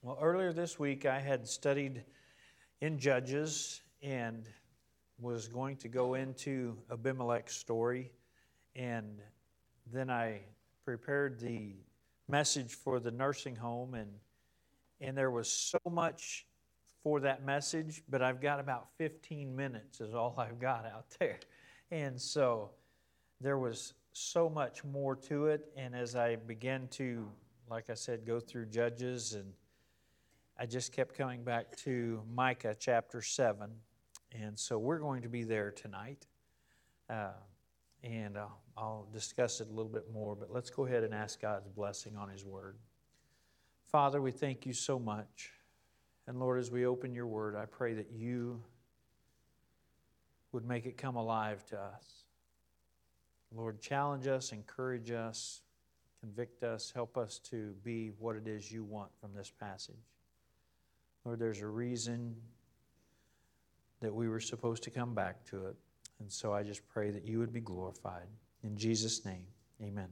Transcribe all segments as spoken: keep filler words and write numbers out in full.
Well, earlier this week I had studied in Judges and was going to go into Abimelech's story, and then I prepared the message for the nursing home, and and there was so much for that message, but I've got about fifteen minutes is all I've got out there. And so there was so much more to it, and as I began to, like I said, go through Judges, and I just kept coming back to Micah chapter seven, and so we're going to be there tonight, uh, and I'll, I'll discuss it a little bit more, but let's go ahead and ask God's blessing on His Word. Father, we thank You so much, and Lord, as we open Your Word, I pray that You would make it come alive to us. Lord, challenge us, encourage us, convict us, help us to be what it is You want from this passage. Lord, there's a reason that we were supposed to come back to it. And so I just pray that You would be glorified. In Jesus' name, amen.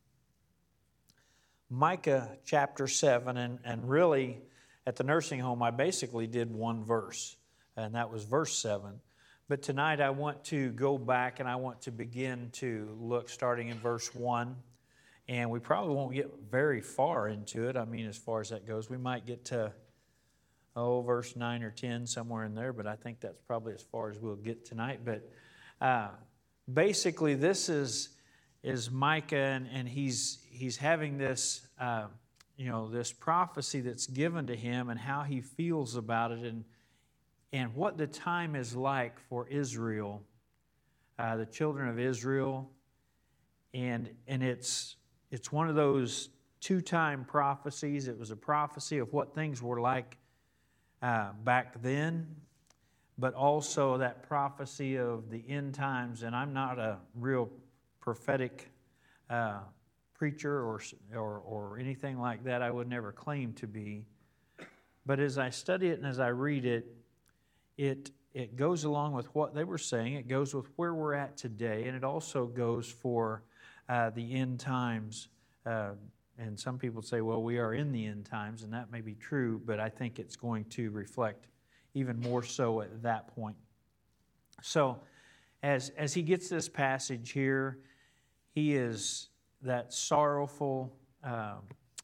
Micah chapter seven, and, and really at the nursing home I basically did one verse, and that was verse seven. But tonight I want to go back and I want to begin to look starting in verse one. And we probably won't get very far into it. I mean, as far as that goes, we might get to oh, verse nine or ten, somewhere in there, but I think that's probably as far as we'll get tonight. But uh, basically, this is is Micah, and, and he's he's having this uh, you know this prophecy that's given to him, and how he feels about it, and and what the time is like for Israel, uh, the children of Israel, and and it's it's one of those two-time prophecies. It was a prophecy of what things were like Uh, back then, but also that prophecy of the end times. And I'm not a real prophetic uh, preacher or, or or anything like that. I would never claim to be. But as I study it and as I read it, it it goes along with what they were saying. It goes with where we're at today, and it also goes for uh, the end times. Uh, And some people say, well, we are in the end times, and that may be true, but I think it's going to reflect even more so at that point. So as, as he gets this passage here, he is that sorrowful, uh,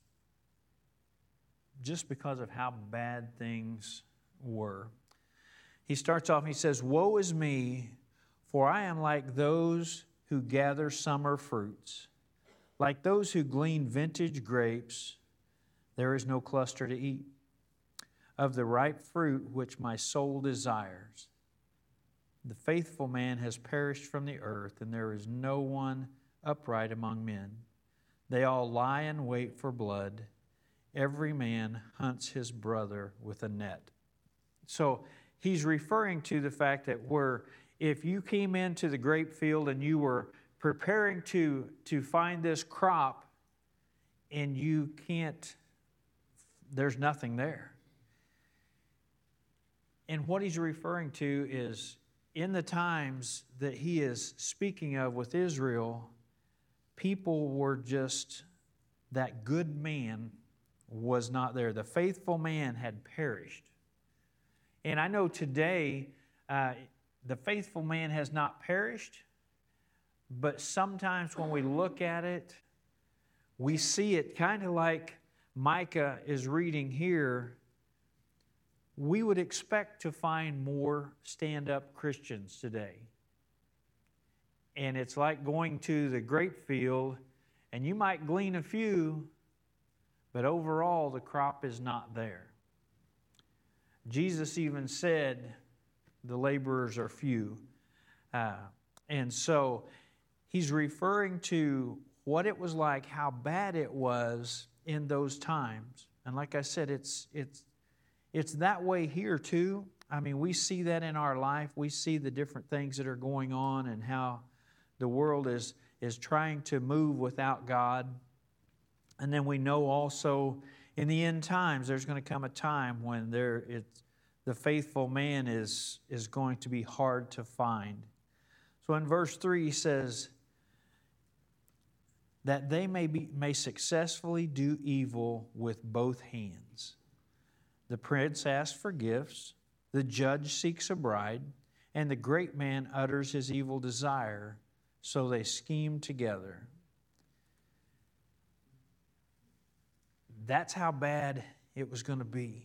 just because of how bad things were. He starts off and he says, "Woe is me, for I am like those who gather summer fruits. Like those who glean vintage grapes, there is no cluster to eat of the ripe fruit which my soul desires. The faithful man has perished from the earth, and there is no one upright among men. They all lie in wait for blood. Every man hunts his brother with a net." So he's referring to the fact that where if you came into the grape field and you were preparing to, to find this crop, and you can't, there's nothing there. And what he's referring to is in the times that he is speaking of with Israel, people were just, that good man was not there. The faithful man had perished. And I know today, uh, the faithful man has not perished, but sometimes when we look at it, we see it kind of like Micah is reading here. We would expect to find more stand-up Christians today. And it's like going to the grape field, and you might glean a few, but overall the crop is not there. Jesus even said the laborers are few. Uh, and so he's referring to what it was like, how bad it was in those times. And like I said, it's it's it's that way here too. I mean, we see that in our life. We see the different things that are going on and how the world is, is trying to move without God. And then we know also in the end times, there's going to come a time when there it's, the faithful man is, is going to be hard to find. So in verse three, he says, that they may be may successfully do evil with both hands. The prince asks for gifts, the judge seeks a bride, and the great man utters his evil desire, so they scheme together. That's how bad it was going to be.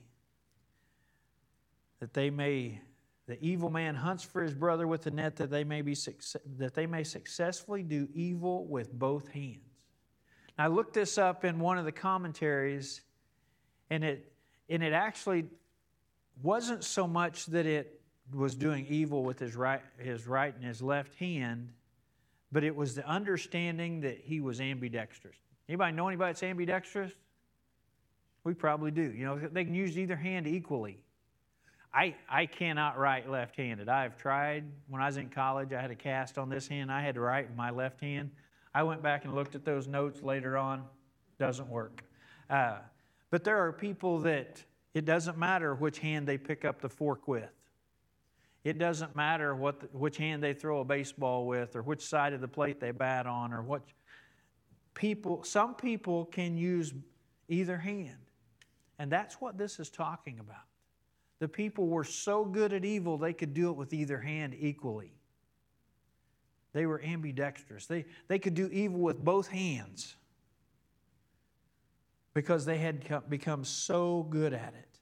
That they may, the evil man hunts for his brother with a net, that they may be that they may successfully do evil with both hands. Now, I looked this up in one of the commentaries, and it and it actually wasn't so much that it was doing evil with his right, his right and his left hand, but it was the understanding that he was ambidextrous. Anybody know anybody that's ambidextrous? We probably do. You know, they can use either hand equally. I, I cannot write left-handed. I've tried. When I was in college, I had a cast on this hand. I had to write with my left hand. I went back and looked at those notes later on. Doesn't work. Uh, but there are people that it doesn't matter which hand they pick up the fork with. It doesn't matter what the, which hand they throw a baseball with, or which side of the plate they bat on, or what people. Some people can use either hand, and that's what this is talking about. The people were so good at evil, they could do it with either hand equally. They were ambidextrous. They, they could do evil with both hands because they had become so good at it.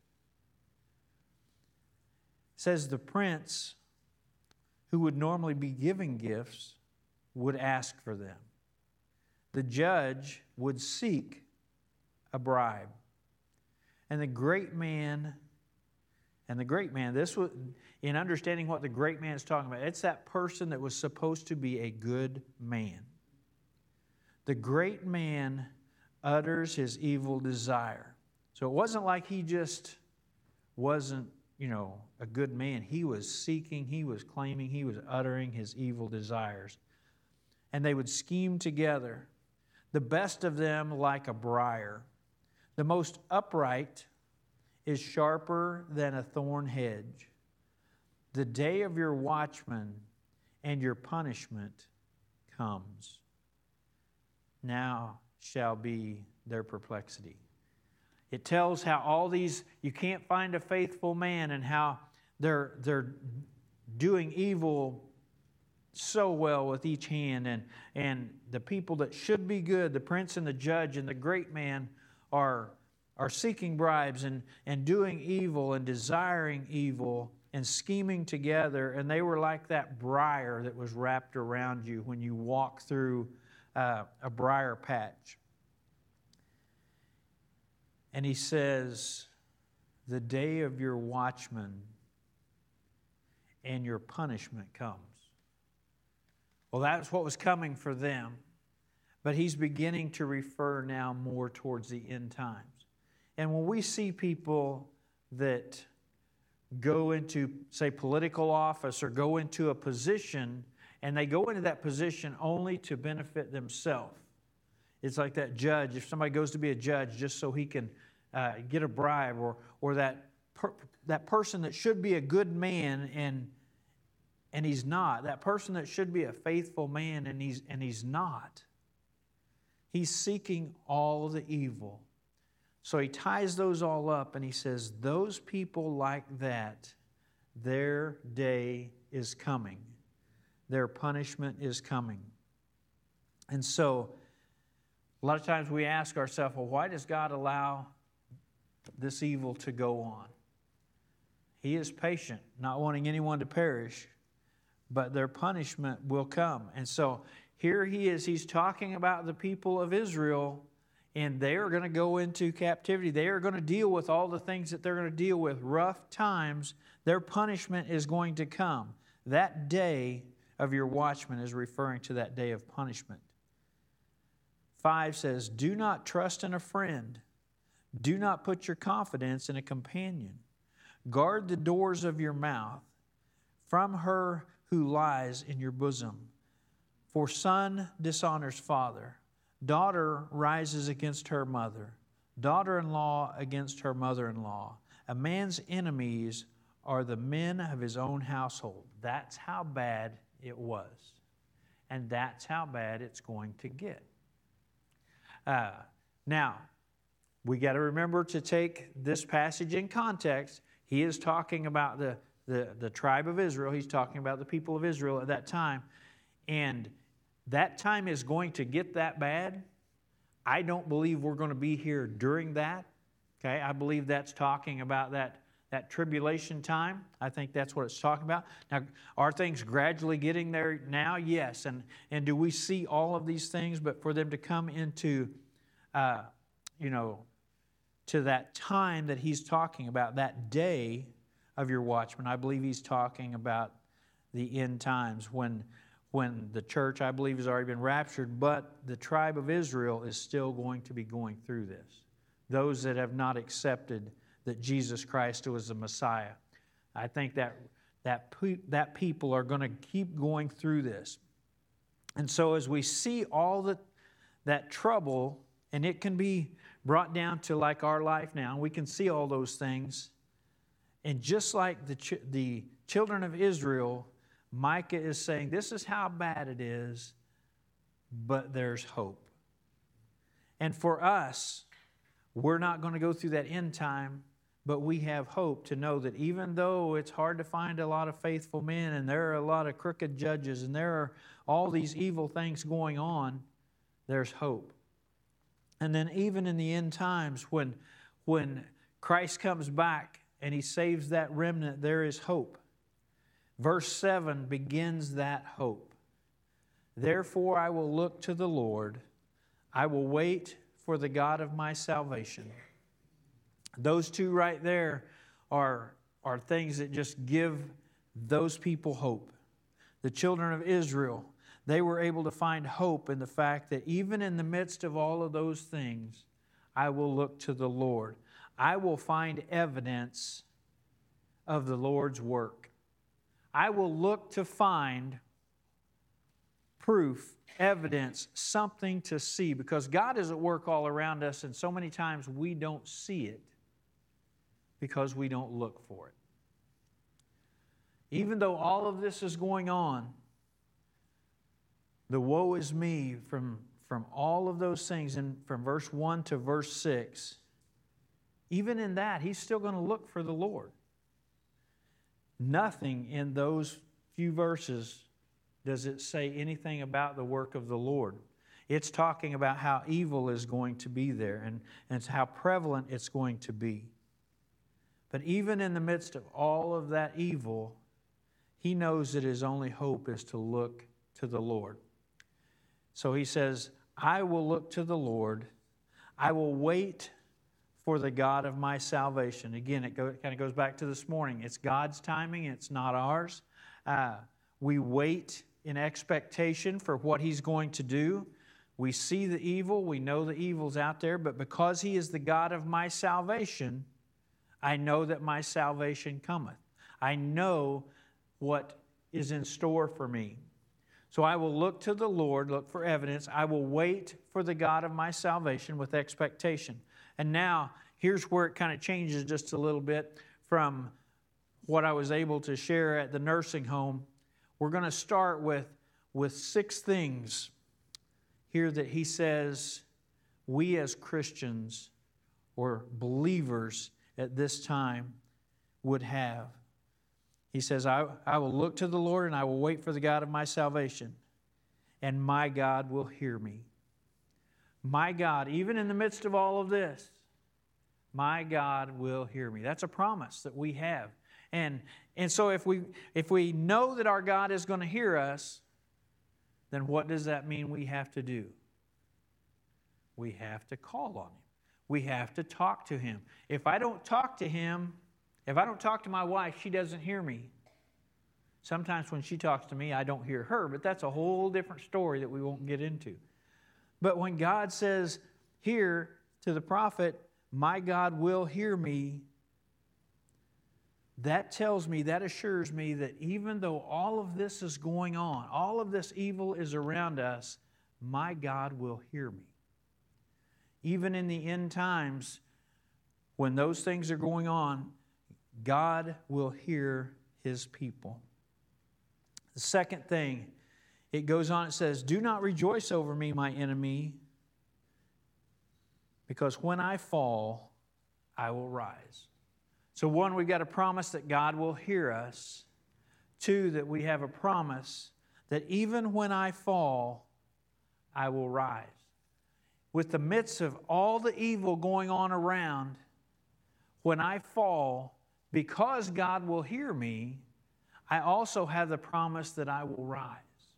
It says the prince, who would normally be giving gifts, would ask for them. The judge would seek a bribe. And the great man... And the great man, this was, in understanding what the great man is talking about, it's that person that was supposed to be a good man. The great man utters his evil desire. So it wasn't like he just wasn't, you know, a good man. He was seeking, he was claiming, he was uttering his evil desires. And they would scheme together, the best of them like a briar. The most upright is sharper than a thorn hedge. The day of your watchman and your punishment comes. Now shall be their perplexity. It tells how all these, you can't find a faithful man, and how they're, they're doing evil so well with each hand. And, and the people that should be good, the prince and the judge and the great man, are are seeking bribes and, and doing evil and desiring evil and scheming together. And they were like that briar that was wrapped around you when you walk through uh, a briar patch. And he says, the day of your watchman and your punishment comes. Well, that's what was coming for them. But he's beginning to refer now more towards the end times. And when we see people that go into, say, political office or go into a position, and they go into that position only to benefit themselves. It's like that judge, if somebody goes to be a judge just so he can uh, get a bribe, or or that per, that person that should be a good man and and he's not. That person that should be a faithful man and he's and he's not. He's seeking all the evil. So he ties those all up and he says, those people like that, their day is coming. Their punishment is coming. And so, a lot of times we ask ourselves, well, why does God allow this evil to go on? He is patient, not wanting anyone to perish, but their punishment will come. And so, here he is, he's talking about the people of Israel, and they are going to go into captivity. They are going to deal with all the things that they're going to deal with. Rough times, their punishment is going to come. That day of your watchman is referring to that day of punishment. Five says, do not trust in a friend. Do not put your confidence in a companion. Guard the doors of your mouth from her who lies in your bosom. For son dishonors father. Daughter rises against her mother. Daughter-in-law against her mother-in-law. A man's enemies are the men of his own household. That's how bad it was. And that's how bad it's going to get. Uh, now, we got to remember to take this passage in context. He is talking about the, the, the tribe of Israel. He's talking about the people of Israel at that time. And that time is going to get that bad. I don't believe we're going to be here during that. Okay, I believe that's talking about that, that tribulation time. I think that's what it's talking about. Now, are things gradually getting there now? Yes. And, and do we see all of these things? But for them to come into, uh, you know, to that time that he's talking about, that day of your watchman, I believe he's talking about the end times when, when the church, I believe, has already been raptured, but the tribe of Israel is still going to be going through this. Those that have not accepted that Jesus Christ was the Messiah. I think that, that, that people are going to keep going through this. And so as we see all that, that trouble, and it can be brought down to like our life now, we can see all those things. And just like the, ch- the children of Israel, Micah is saying, this is how bad it is, but there's hope. And for us, we're not going to go through that end time, but we have hope to know that even though it's hard to find a lot of faithful men, and there are a lot of crooked judges, and there are all these evil things going on, there's hope. And then even in the end times, when, when Christ comes back and He saves that remnant, there is hope. Verse seven begins that hope. Therefore I will look to the Lord. I will wait for the God of my salvation. Those two right there are, are things that just give those people hope. The children of Israel, they were able to find hope in the fact that even in the midst of all of those things, I will look to the Lord. I will find evidence of the Lord's work. I will look to find proof, evidence, something to see, because God is at work all around us, and so many times we don't see it because we don't look for it. Even though all of this is going on, the woe is me from, from all of those things, and from verse one to verse six, even in that, he's still going to look for the Lord. Nothing in those few verses does it say anything about the work of the Lord. It's talking about how evil is going to be there, and, and how prevalent it's going to be. But even in the midst of all of that evil, he knows that his only hope is to look to the Lord. So he says, I will look to the Lord. I will wait for the God of my salvation. Again, it, go, it kind of goes back to this morning. It's God's timing. It's not ours. Uh, we wait in expectation for what He's going to do. We see the evil. We know the evil's out there. But because He is the God of my salvation, I know that my salvation cometh. I know what is in store for me. So I will look to the Lord, look for evidence. I will wait for the God of my salvation with expectation. And now, here's where it kind of changes just a little bit from what I was able to share at the nursing home. We're going to start with, with six things here that he says we as Christians or believers at this time would have. He says, I, I will look to the Lord and I will wait for the God of my salvation, and my God will hear me. My God, even in the midst of all of this, my God will hear me. That's a promise that we have. And, and so if we, if we know that our God is going to hear us, then what does that mean we have to do? We have to call on Him. We have to talk to Him. If I don't talk to Him, if I don't talk to my wife, she doesn't hear me. Sometimes when she talks to me, I don't hear her, but that's a whole different story that we won't get into. But when God says here to the prophet, my God will hear me, that tells me, that assures me that even though all of this is going on, all of this evil is around us, my God will hear me. Even in the end times, when those things are going on, God will hear His people. The second thing, it goes on, it says, do not rejoice over me, my enemy, because when I fall, I will rise. So one, we've got a promise that God will hear us. Two, that we have a promise that even when I fall, I will rise. With the midst of all the evil going on around, when I fall, because God will hear me, I also have the promise that I will rise.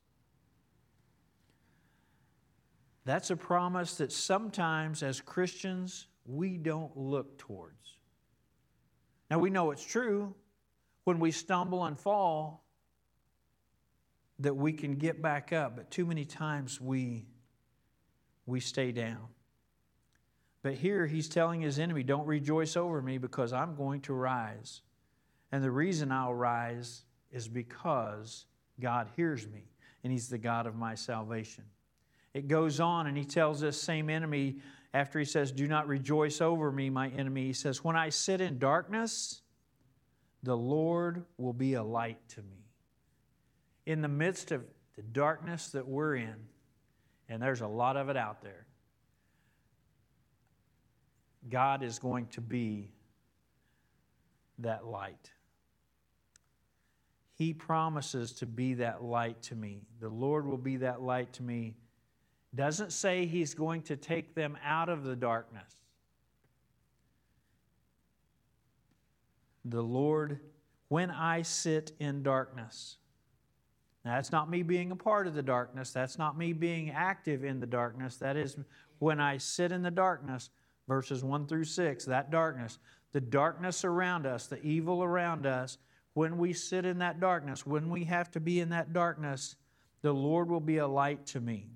That's a promise that sometimes as Christians we don't look towards. Now we know it's true when we stumble and fall that we can get back up, but too many times we, we stay down. But here he's telling his enemy, don't rejoice over me because I'm going to rise. And the reason I'll rise is because God hears me and He's the God of my salvation. It goes on and he tells this same enemy, after he says, do not rejoice over me, my enemy, he says, when I sit in darkness, the Lord will be a light to me. In the midst of the darkness that we're in, and there's a lot of it out there, God is going to be that light. He promises to be that light to me. The Lord will be that light to me. Doesn't say He's going to take them out of the darkness. The Lord, when I sit in darkness. Now, that's not me being a part of the darkness. That's not me being active in the darkness. That is when I sit in the darkness, verses one through six, that darkness, the darkness around us, the evil around us, when we sit in that darkness, when we have to be in that darkness, the Lord will be a light to me.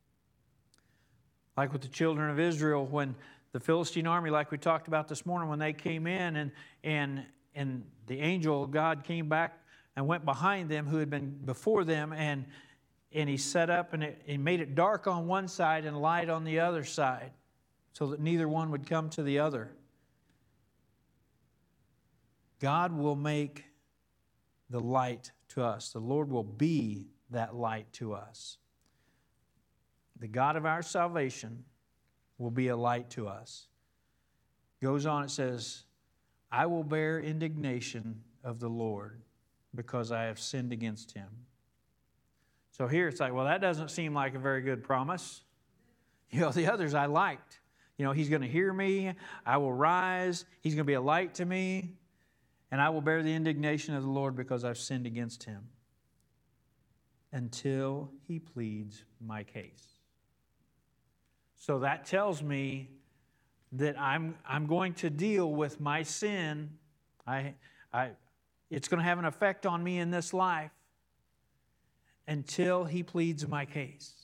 Like with the children of Israel, when the Philistine army, like we talked about this morning, when they came in and, and, and the angel of God came back and went behind them who had been before them, and, and he set up and it, he made it dark on one side and light on the other side so that neither one would come to the other. God will make the light to us. The Lord will be that light to us. The God of our salvation will be a light to us. Goes on, it says, I will bear indignation of the Lord because I have sinned against Him. So here it's like, well, that doesn't seem like a very good promise. You know, the others I liked. You know, He's going to hear me. I will rise. He's going to be a light to me. And I will bear the indignation of the Lord because I've sinned against Him. Until He pleads my case. So that tells me that I'm, I'm going to deal with my sin. I, I, it's going to have an effect on me in this life until He pleads my case.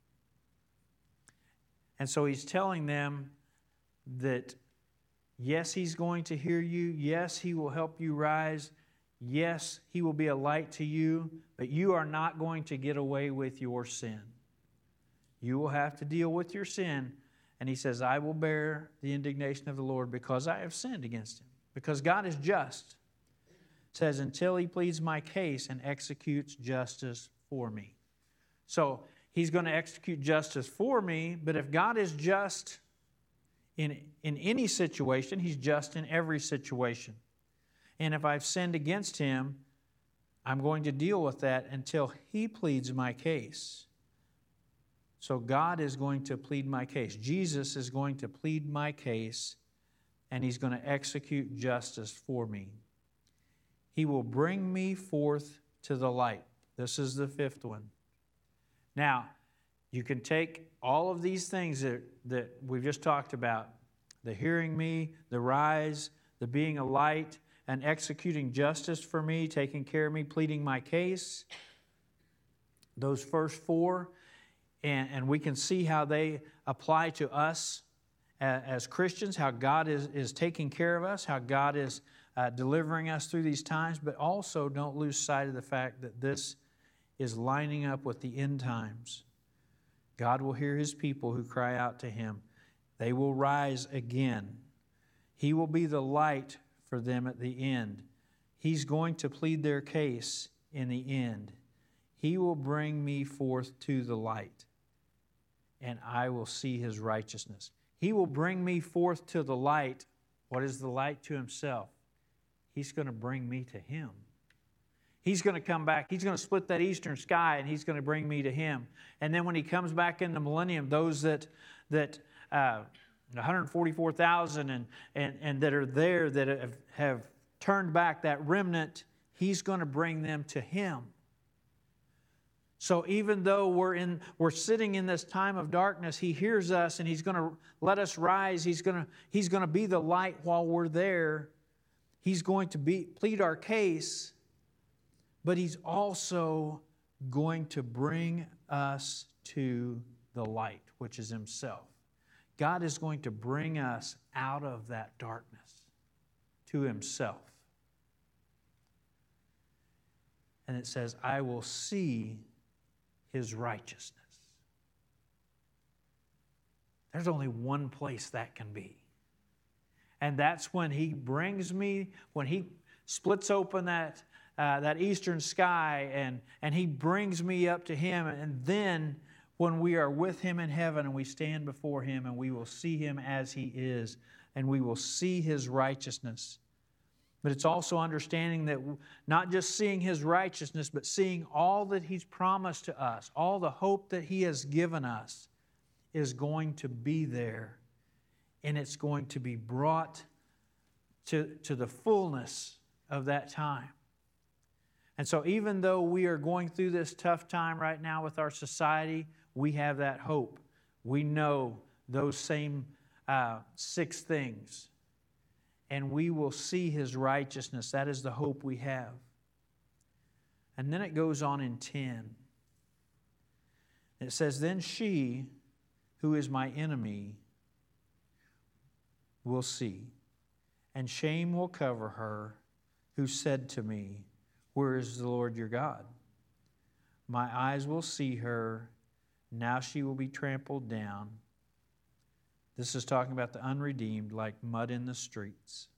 And so He's telling them that, yes, He's going to hear you. Yes, He will help you rise. Yes, He will be a light to you. But you are not going to get away with your sin. You will have to deal with your sin. And He says, I will bear the indignation of the Lord because I have sinned against Him. Because God is just. It says, until He pleads my case and executes justice for me. So He's going to execute justice for me, but if God is just in, in any situation, He's just in every situation. And if I've sinned against Him, I'm going to deal with that until He pleads my case. So God is going to plead my case. Jesus is going to plead my case, and He's going to execute justice for me. He will bring me forth to the light. This is the fifth one. Now, you can take all of these things that, that we've just talked about, the hearing me, the rise, the being a light, and executing justice for me, taking care of me, pleading my case. Those first four, and, and we can see how they apply to us as, as Christians, how God is, is taking care of us, how God is uh, delivering us through these times, but also don't lose sight of the fact that this is lining up with the end times. God will hear His people who cry out to Him. They will rise again. He will be the light for them at the end. He's going to plead their case in the end. He will bring me forth to the light, and I will see His righteousness. He will bring me forth to the light. What is the light? To Himself. He's going to bring me to Him. He's going to come back. He's going to split that eastern sky, and He's going to bring me to Him. And then when He comes back in the millennium, those that that uh, one hundred forty-four thousand and, and, and that are there that have, have turned back, that remnant, He's going to bring them to Him. So even though we're in, we're sitting in this time of darkness, He hears us and He's going to let us rise. He's going to, He's going to be the light while we're there. He's going to be, plead our case, but He's also going to bring us to the light, which is Himself. God is going to bring us out of that darkness to Himself. And it says, I will see His righteousness. There's only one place that can be. And that's when He brings me, when He splits open that, uh, that eastern sky and, and He brings me up to Him. And then when we are with Him in heaven and we stand before Him and we will see Him as He is and we will see His righteousness. But it's also understanding that not just seeing His righteousness, but seeing all that He's promised to us, all the hope that He has given us is going to be there. And it's going to be brought to, to the fullness of that time. And so even though we are going through this tough time right now with our society, we have that hope. We know those same uh, six things. And we will see His righteousness. That is the hope we have. And then it goes on in ten. It says, then she, who is my enemy, will see, and shame will cover her, who said to me, where is the Lord your God? My eyes will see her, now she will be trampled down. This is talking about the unredeemed, like mud in the streets.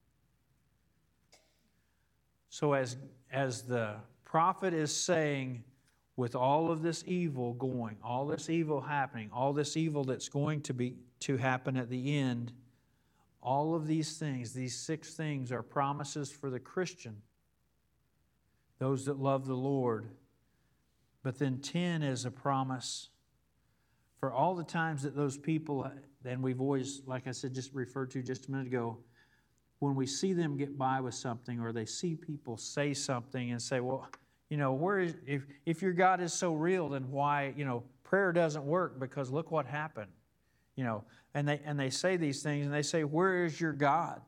So as, as the prophet is saying, with all of this evil going, all this evil happening, all this evil that's going to be to happen at the end, all of these things, these six things are promises for the Christian, those that love the Lord. But then ten is a promise for all the times that those people, and we've always, like I said, just referred to just a minute ago, when we see them get by with something or they see people say something and say, well, you know, where is, if, if your God is so real, then why, you know, prayer doesn't work because look what happened. You know, and they and they say these things and they say, where is your God?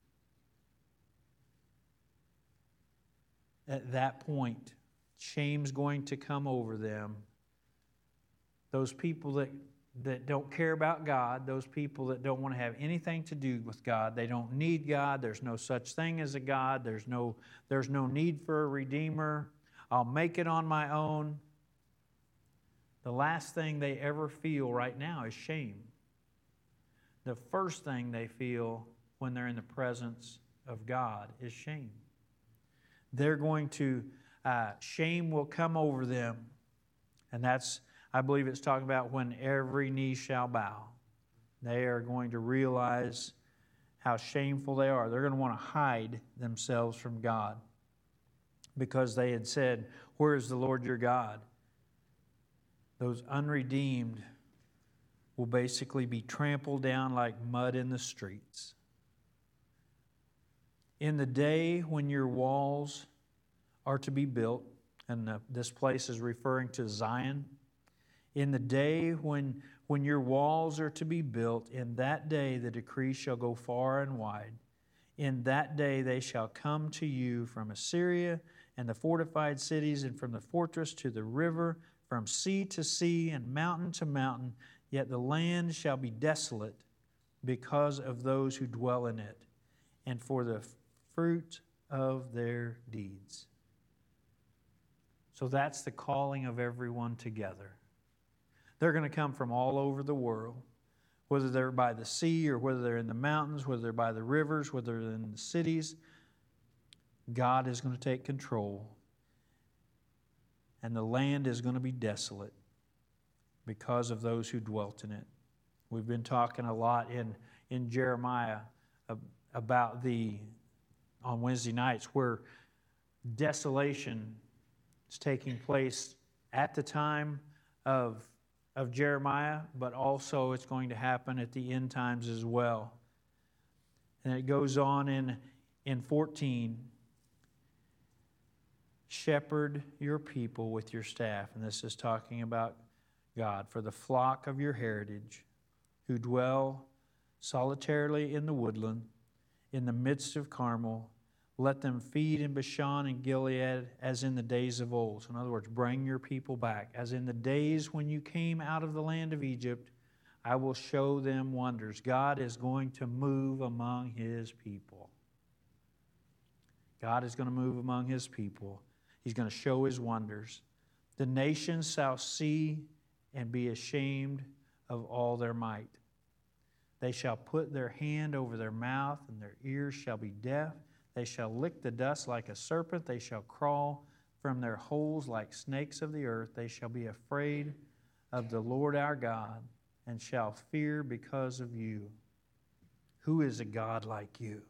At that point, shame's going to come over them. Those people that, that don't care about God, those people that don't want to have anything to do with God, they don't need God, there's no such thing as a God, there's no, there's no need for a Redeemer, I'll make it on my own. The last thing they ever feel right now is shame. The first thing they feel when they're in the presence of God is shame. They're going to, uh, shame will come over them. And that's, I believe it's talking about when every knee shall bow. They are going to realize how shameful they are. They're going to want to hide themselves from God because they had said, where is the Lord your God? Those unredeemed will basically be trampled down like mud in the streets. In the day when your walls are to be built, and the, this place is referring to Zion, in the day when, when your walls are to be built, in that day the decree shall go far and wide. In that day they shall come to you from Assyria and the fortified cities, and from the fortress to the river, from sea to sea and mountain to mountain, yet the land shall be desolate because of those who dwell in it, and for the fruit of their deeds. So that's the calling of everyone together. They're going to come from all over the world, whether they're by the sea or whether they're in the mountains, whether they're by the rivers, whether they're in the cities. God is going to take control, and the land is going to be desolate because of those who dwelt in it. We've been talking a lot in, in Jeremiah about the, on Wednesday nights, where desolation is taking place at the time of, of Jeremiah, but also it's going to happen at the end times as well. And it goes on in, in fourteen, shepherd your people with your staff. And this is talking about God. For the flock of your heritage, who dwell solitarily in the woodland, in the midst of Carmel, let them feed in Bashan and Gilead as in the days of old. So in other words, bring your people back. As in the days when you came out of the land of Egypt, I will show them wonders. God is going to move among His people. God is going to move among His people. He's going to show His wonders. The nations shall see and be ashamed of all their might. They shall put their hand over their mouth, and their ears shall be deaf. They shall lick the dust like a serpent. They shall crawl from their holes like snakes of the earth. They shall be afraid of the Lord our God, and shall fear because of you. Who is a God like you?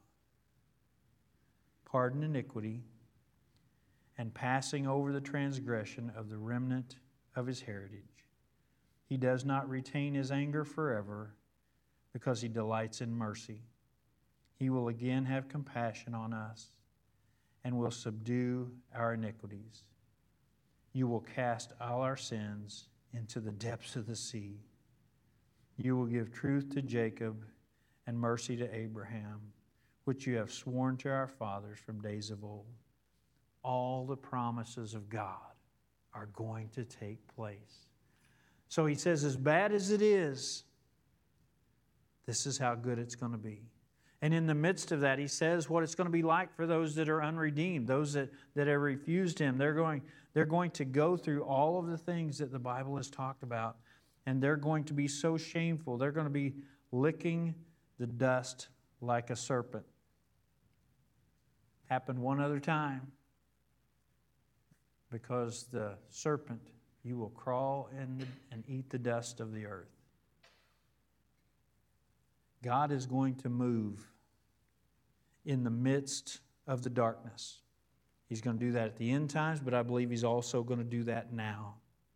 Pardon iniquity, and passing over the transgression of the remnant of His heritage. He does not retain His anger forever, because He delights in mercy. He will again have compassion on us, and will subdue our iniquities. You will cast all our sins into the depths of the sea. You will give truth to Jacob and mercy to Abraham, which you have sworn to our fathers from days of old. All the promises of God are going to take place. So He says, as bad as it is, this is how good it's going to be. And in the midst of that, He says what it's going to be like for those that are unredeemed, those that, that have refused Him. They're going, they're going to go through all of the things that the Bible has talked about, and they're going to be so shameful. They're going to be licking the dust like a serpent. Happened one other time, because the serpent, you will crawl in and eat the dust of the earth. God is going to move in the midst of the darkness. He's going to do that at the end times, but I believe He's also going to do that now.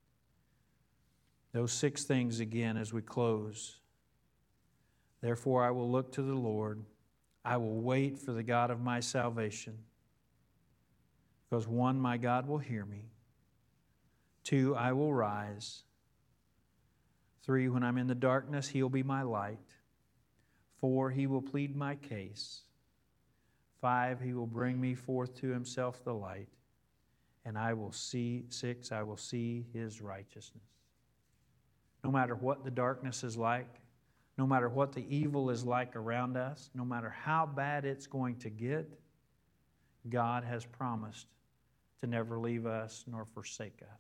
Those six things again as we close. Therefore I will look to the Lord. I will wait for the God of my salvation. Because one, my God will hear me. Two, I will rise. Three, when I'm in the darkness, He'll be my light. Four, He will plead my case. Five, He will bring me forth to Himself the light. And I will see, six, I will see His righteousness. No matter what the darkness is like, no matter what the evil is like around us, no matter how bad it's going to get, God has promised to never leave us nor forsake us.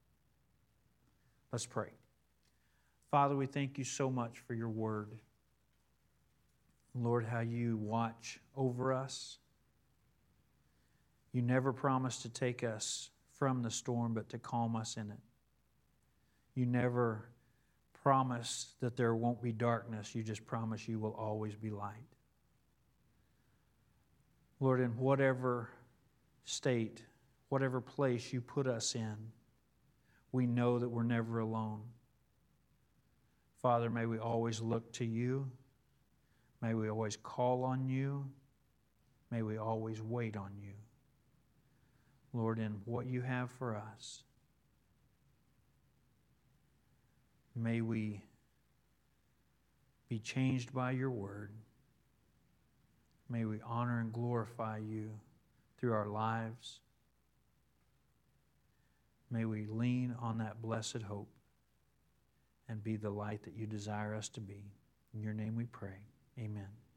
Let's pray. Father, we thank You so much for Your word. Lord, how You watch over us. You never promised to take us from the storm, but to calm us in it. You never promise that there won't be darkness. You just promise You will always be light. Lord, in whatever state, whatever place You put us in, we know that we're never alone. Father, may we always look to You. May we always call on You. May we always wait on You. Lord, in what You have for us, may we be changed by Your word. May we honor and glorify You through our lives. May we lean on that blessed hope and be the light that You desire us to be. In Your name we pray. Amen.